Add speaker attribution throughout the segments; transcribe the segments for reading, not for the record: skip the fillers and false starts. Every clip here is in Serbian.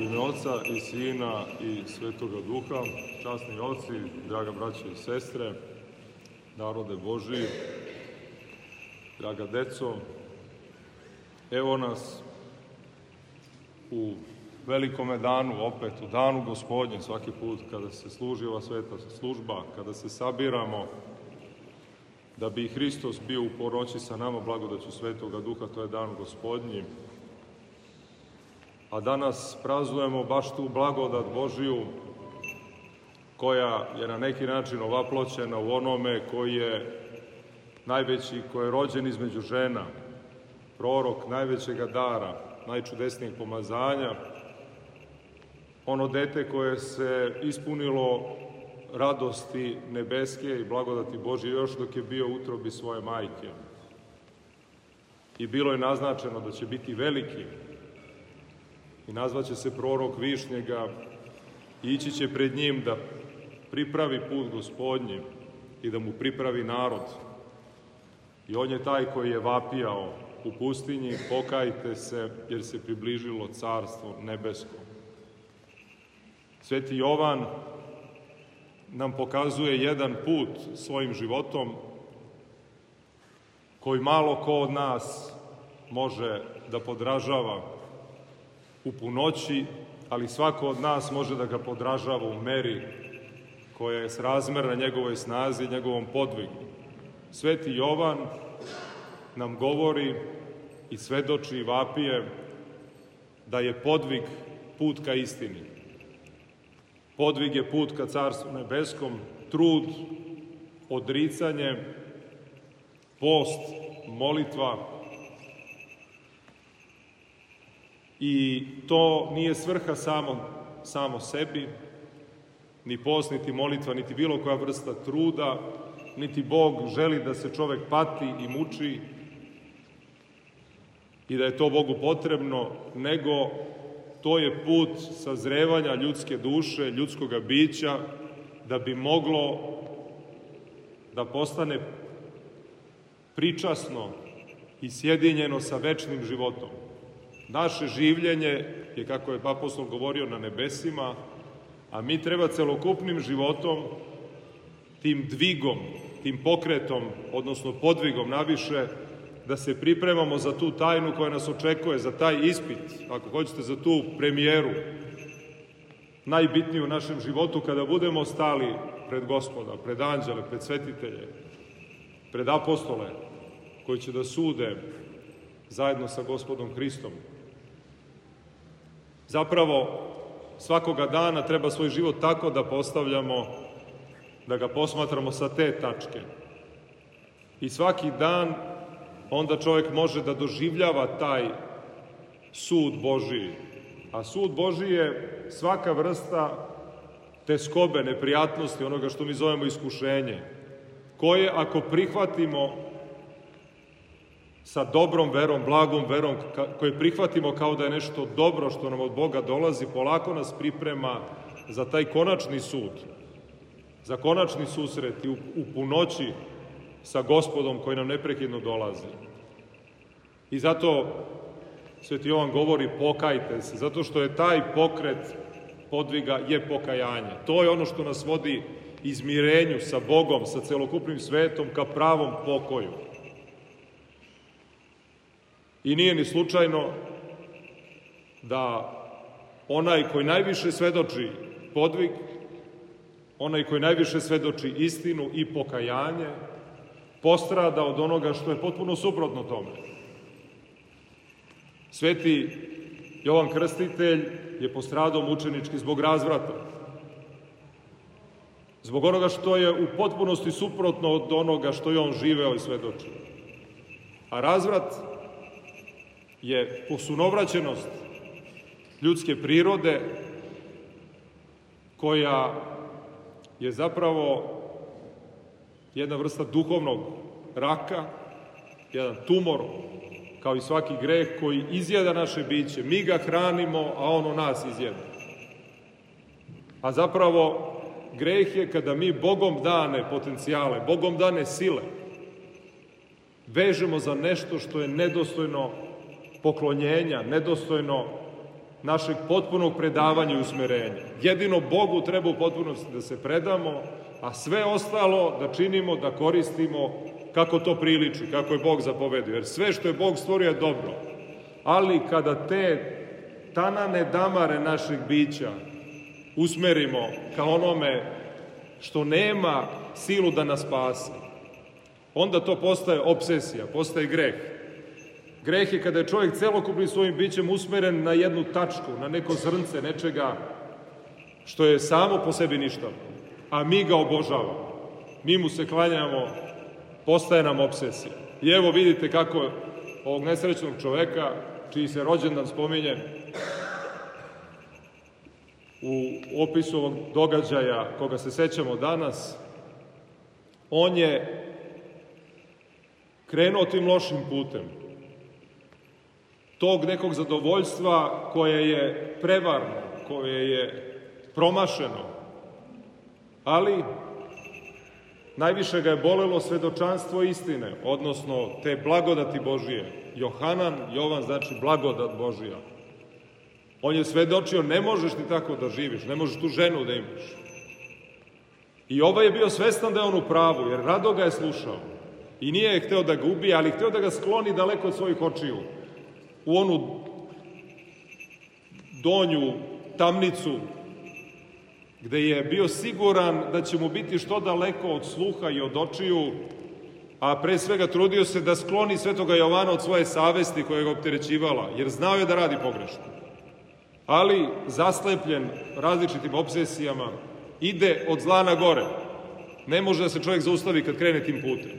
Speaker 1: ime Oca i Sina i Svetoga Duha, časni oci, draga braća i sestre, narode Božiji, draga deco, evo nas u velikome danu, opet u danu Gospodnjem, svaki put kada se služi ova sveta služba, kada se sabiramo, da bi Hristos bio u ponoći sa nama blagodaću Svetoga Duha, to je dan Gospodnji. A danas praznujemo baš tu blagodat Božiju, koja je na neki način ovaploćena u onome koji je najveći, koji je rođen između žena, prorok najvećega dara, najčudesnijeg pomazanja, ono dete koje se ispunilo radosti nebeske i blagodati Božje još dok je bio u utrobi svoje majke. I bilo je naznačeno da će biti veliki i nazvaće se prorok Višnjega i ići će pred njim da pripravi put Gospodnji i da mu pripravi narod. I on je taj koji je vapijao u pustinji: pokajte se, jer se približilo carstvo nebesko. Sveti Jovan nam pokazuje jedan put svojim životom koji malo ko od nas može da podražava u punoći, ali svako od nas može da ga podražava u meri koja je srazmerna njegovoj snazi i njegovom podvigu. Sveti Jovan nam govori i svedoči i vapije da je podvig put ka istini. Podvig je put ka Carstvu nebeskom, trud, odricanje, post, molitva. I to nije svrha samo sebi, ni post, niti molitva, niti bilo koja vrsta truda, niti Bog želi da se čovek pati i muči i da je to Bogu potrebno, nego to je put sazrevanja ljudske duše, ljudskoga bića, da bi moglo da postane pričasno i sjedinjeno sa večnim životom. Naše življenje je, kako je apostol govorio, na nebesima, a mi treba celokupnim životom, tim dvigom, tim pokretom, odnosno podvigom naviše, da se pripremamo za tu tajnu koja nas očekuje, za taj ispit, ako hoćete, za tu premijeru, najbitniju u našem životu, kada budemo stali pred Gospoda, pred anđele, pred svetitelje, pred apostole, koji će da sude zajedno sa Gospodom Hristom. Zapravo, svakoga dana treba svoj život tako da postavljamo, da ga posmatramo sa te tačke. I svaki dan onda čovjek može da doživljava taj sud Božiji. A sud Božiji je svaka vrsta teskobe, neprijatnosti, onoga što mi zovemo iskušenje, koje ako prihvatimo sa dobrom verom, blagom verom, koje prihvatimo kao da je nešto dobro što nam od Boga dolazi, polako nas priprema za taj konačni sud, za konačni susret i u punoći sa Gospodom koji nam neprekidno dolazi. I zato Sveti Jovan govori: pokajte se, zato što je taj pokret podviga je pokajanje. To je ono što nas vodi izmirenju sa Bogom, sa celokupnim svetom, ka pravom pokoju. I nije ni slučajno da onaj koji najviše svedoči podvig, onaj koji najviše svedoči istinu i pokajanje, postrada od onoga što je potpuno suprotno tome. Sveti Jovan Krstitelj je postradao mučenički zbog razvrata, zbog onoga što je u potpunosti suprotno od onoga što je on živeo i svedočio. A razvrat je posunovraćenost ljudske prirode, koja je zapravo jedna vrsta duhovnog raka, jedan tumor, kao i svaki greh koji izjeda naše biće. Mi ga hranimo, a ono nas izjeda. A zapravo greh je kada mi Bogom dane potencijale, Bogom dane sile vežemo za nešto što je nedostojno poklonjenja, nedostojno našeg potpunog predavanja i usmerenja. Jedino Bogu treba u potpunosti da se predamo, a sve ostalo da činimo, da koristimo kako to priliči, kako je Bog zapovedio. Jer sve što je Bog stvorio je dobro. Ali kada te tanane damare našeg bića usmerimo ka onome što nema silu da nas spase, onda to postaje obsesija, postaje greh. Greh je kada je čovjek celokupnim svojim bićem usmeren na jednu tačku, na neko zrnce nečega što je samo po sebi ništavno, a mi ga obožavamo. Mi mu se klanjamo, postaje nam obsesija. I evo vidite kako ovog nesrećnog čoveka, čiji se rođendan spominje u opisu ovog događaja koga se sećamo danas, on je krenuo tim lošim putem, tog nekog zadovoljstva koje je prevarno, koje je promašeno, ali najviše ga je bolelo svedočanstvo istine, odnosno te blagodati Božije. Jovan znači blagodat Božija. On je svedočio, ne možeš ti tako da živiš, ne možeš tu ženu da imaš. I ovaj je bio svestan da je on u pravu, jer rado ga je slušao. I nije je hteo da ga ubije, ali hteo da ga skloni daleko od svojih očiju, u onu donju tamnicu, gde je bio siguran da će mu biti što daleko od sluha i od očiju, a pre svega trudio se da skloni Svetoga Jovana od svoje savesti koja ga opterećivala, jer znao je da radi pogrešno. Ali, zaslepljen različitim obsesijama, ide od zla na gore. Ne može da se čovjek zaustavi kad krene tim putem.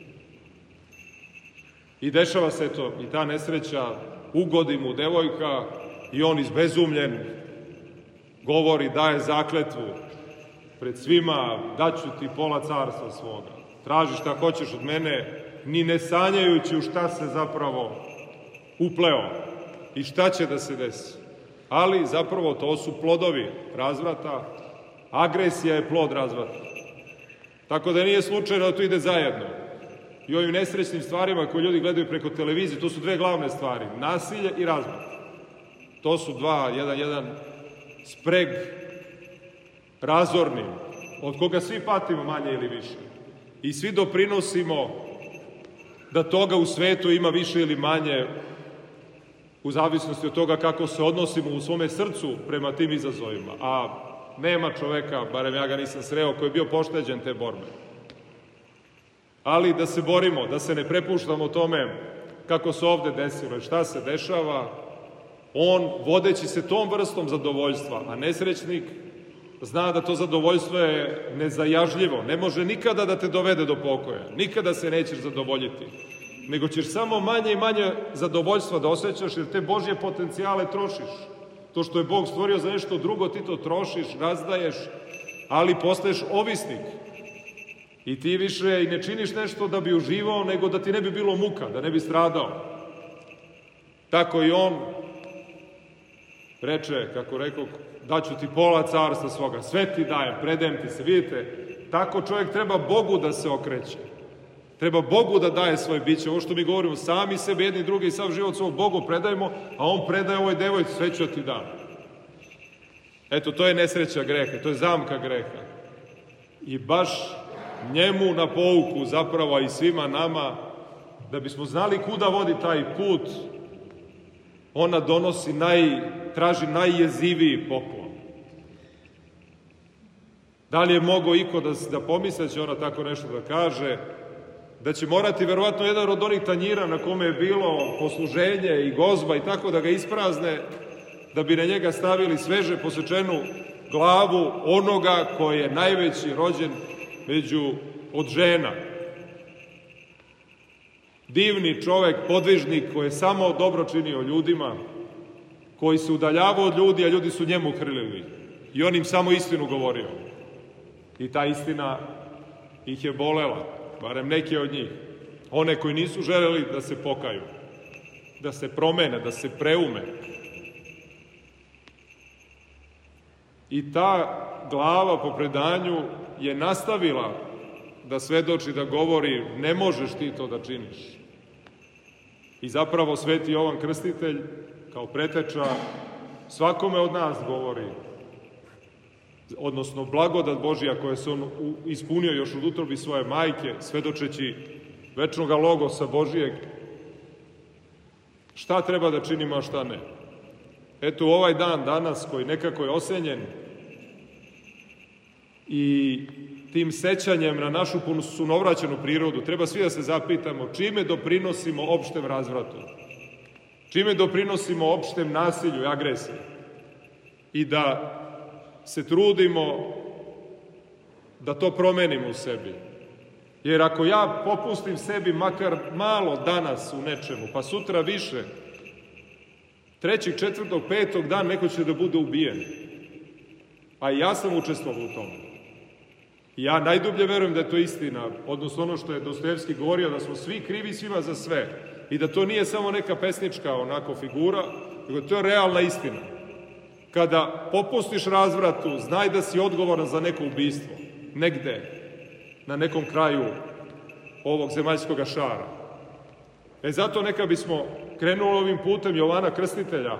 Speaker 1: I dešava se to, i ta nesreća, ugodi mu devojka i on izbezumljen govori, daje zakletvu pred svima, daću ti pola carstva svoga. Traži šta hoćeš od mene, ni ne sanjajući u šta se zapravo upleo i šta će da se desi. Ali zapravo to su plodovi razvrata, agresija je plod razvrata. Tako da nije slučajno da to ide zajedno. I ovim nesrećnim stvarima koje ljudi gledaju preko televizije, to su dve glavne stvari, nasilje i razvrat. To su jedan spreg razorni, od koga svi patimo manje ili više. I svi doprinosimo da toga u svetu ima više ili manje, u zavisnosti od toga kako se odnosimo u svome srcu prema tim izazovima. A nema čoveka, barem ja ga nisam sreo, koji je bio pošteđen te borbe. Ali da se borimo, da se ne prepuštamo tome kako se ovde desilo i šta se dešava, on, vodeći se tom vrstom zadovoljstva, a nesrećnik zna da to zadovoljstvo je nezajažljivo, ne može nikada da te dovede do pokoja, nikada se nećeš zadovoljiti, nego ćeš samo manje i manje zadovoljstva da osjećaš, jer te Božje potencijale trošiš. To što je Bog stvorio za nešto drugo, ti to trošiš, razdaješ, ali postaješ ovisnik. I ti više i ne činiš nešto da bi uživao, nego da ti ne bi bilo muka, da ne bi stradao. Tako i on reče, kako rekao, daću ti pola carstva svoga, sve ti dajem, predajem ti se. Vidite, tako čovjek treba Bogu da se okreće. Treba Bogu da daje svoje biće. Ovo što mi govorimo, sami sebe, jedni drugi i sav život svog Bogu predajemo, a on predaje ovoj devojci, sve ću ti dam. Eto, to je nesreća greha, to je zamka greha. I baš njemu na pouku zapravo i svima nama, da bismo znali kuda vodi taj put, ona donosi traži najjeziviji poklon. Da li je mogao iko da pomisle će ona tako nešto da kaže, da će morati verovatno jedan od onih tanjira na kome je bilo posluženje i gozba i tako da ga isprazne, da bi na njega stavili sveže posečenu glavu onoga koji je najveći rođen od žena. Divni čovek, podvižnik koji je samo dobro činio ljudima, koji se udaljavao od ljudi, a ljudi su njemu hrlili. I on im samo istinu govorio. I ta istina ih je bolela, barem neke od njih. One koji nisu želeli da se pokaju, da se promene, da se preume. I ta glava po predanju je nastavila da svedoči, da govori, ne možeš ti to da činiš. I zapravo Sveti Jovan Krstitelj, kao preteča svakome od nas govori, odnosno blagodat Božija koja se on ispunio još od utrobi svoje majke, svedočeći večnoga logosa Božijeg, šta treba da činimo, a šta ne. Eto, u ovaj dan danas, koji nekako je osenjen, i tim sećanjem na našu sunovraćenu prirodu, treba svi da se zapitamo čime doprinosimo opštem razvratu, čime doprinosimo opštem nasilju i agresiji, i da se trudimo da to promenimo u sebi. Jer ako ja popustim sebi makar malo danas u nečemu, pa sutra više, 3., 4., 5. dan neko će da bude ubijen. A i ja sam učestvovao u tome. I ja najdublje verujem da je to istina, odnosno ono što je Dostojevski govorio, da smo svi krivi svima za sve. I da to nije samo neka pesnička onako figura, nego to je realna istina. Kada popustiš razvratu, znaj da si odgovoran za neko ubistvo. Negde, na nekom kraju ovog zemaljskog šara. Zato neka bismo krenuli ovim putem Jovana Krstitelja,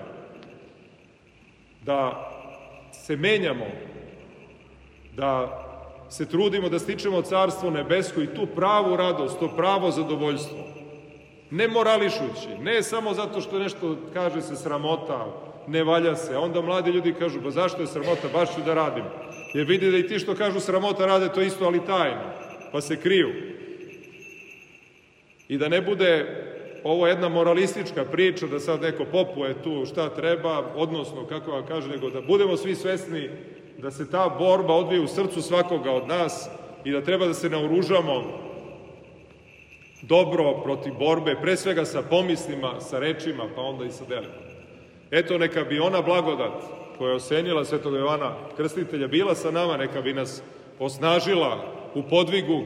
Speaker 1: da se menjamo, da se trudimo da stičemo Carstvo nebesko i tu pravu radost, to pravo zadovoljstvo. Ne morališući, ne samo zato što nešto kaže se sramota, ne valja se. Onda mladi ljudi kažu, pa zašto je sramota, baš ću da radim. Jer vidi da i ti što kažu sramota rade to isto, ali tajno, pa se kriju. I da ne bude ovo jedna moralistička priča, da sad neko popuje tu šta treba, odnosno, kako vam kaže, nego da budemo svi svesni da se ta borba odvije u srcu svakoga od nas i da treba da se naoružamo dobro protiv borbe, pre svega sa pomislima, sa rečima, pa onda i sa delima. Eto, neka bi ona blagodat koja je osenila Svetog Jovana Krstitelja bila sa nama, neka bi nas osnažila u podvigu,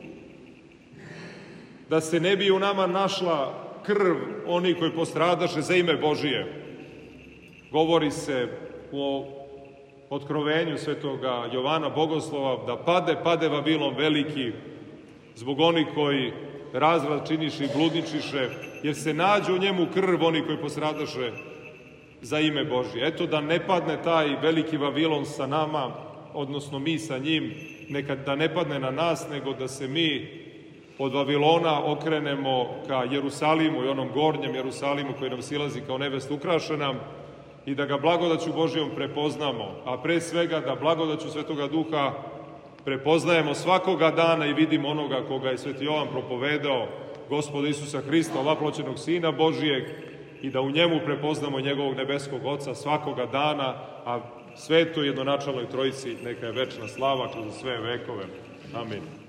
Speaker 1: da se ne bi u nama našla krv onih koji postradaše za ime Božije. Govori se u otkrovenju Svetoga Jovana Bogoslova da pade Vavilon veliki zbog onih koji razvrat činiše i bludničiše, jer se nađe u njemu krv onih koji postradaše za ime Božije. Eto, da ne padne taj veliki Vavilon sa nama, odnosno mi sa njim, da ne padne na nas, nego da se mi od Vavilona okrenemo ka Jerusalimu i onom gornjem Jerusalimu koji nam silazi kao nevest ukrašena i da ga blagodaću Božijom prepoznamo, a pre svega da blagodaću Svetoga Duha prepoznajemo svakoga dana i vidimo onoga koga je Sveti Jovan propovedao, Gospoda Isusa Hrista, ovaploćenog Sina Božijeg, i da u njemu prepoznamo njegovog nebeskog Oca svakoga dana, a Svetoj jednonačalnoj Trojici neka je večna slava kroz sve vekove. Amin.